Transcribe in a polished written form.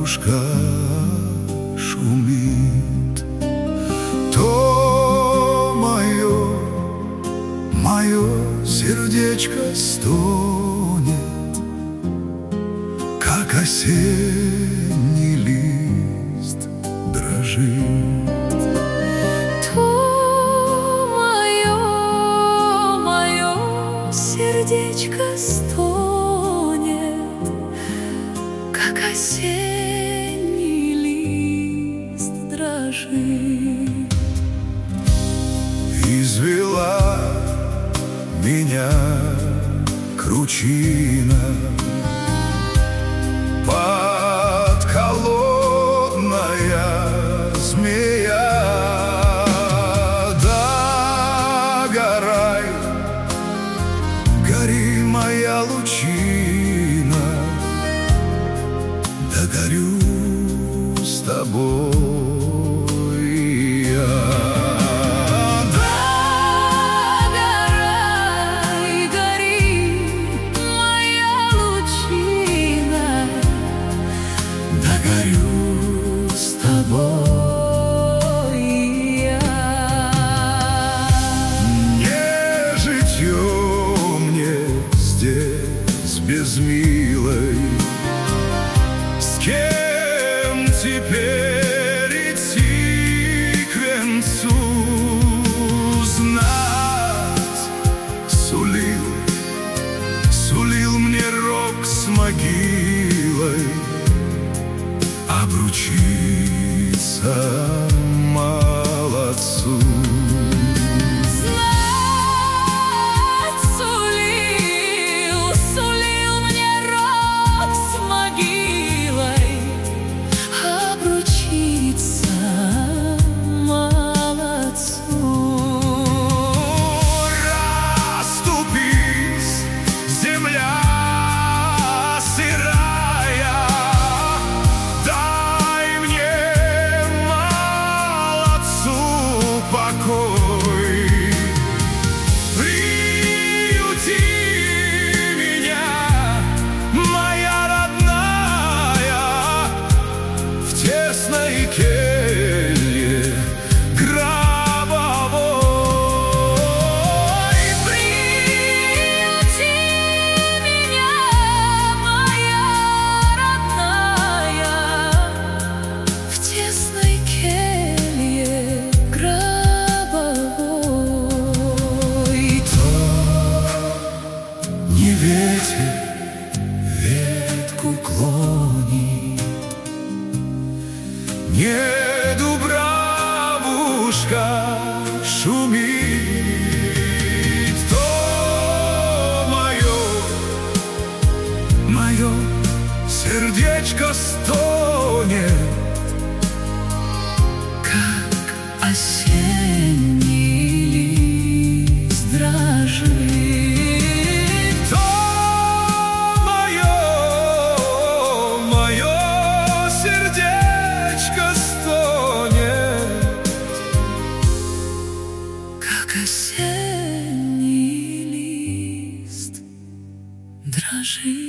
речушка шумит, то мое сердечко стонет, как осенний лист дрожит. Мое сердечко стонет, как осенний лист дрожит. Извела меня кручина, подколодная змея. Догорай, гори, моя лучина, догорю с тобой я. Горю с тобой я. Не житье мне здесь без милой, с кем теперь идти к венцу? Знать сулил мне рок с могилой, обручиться молодцу. Знать сулил мне рок с могилой, обручиться молодцу. Расступись, земля сырая, покой. Приюти меня, моя родная, в тесной келье гробовой. Приюти меня, моя родная, в тесной келье гробовой. Не ветер ветку клонит, не дубравушка шумит, то мое сердечко стонет, Как осенний лист дрожит. то мое сердечко стонет, Как осенний лист дрожит.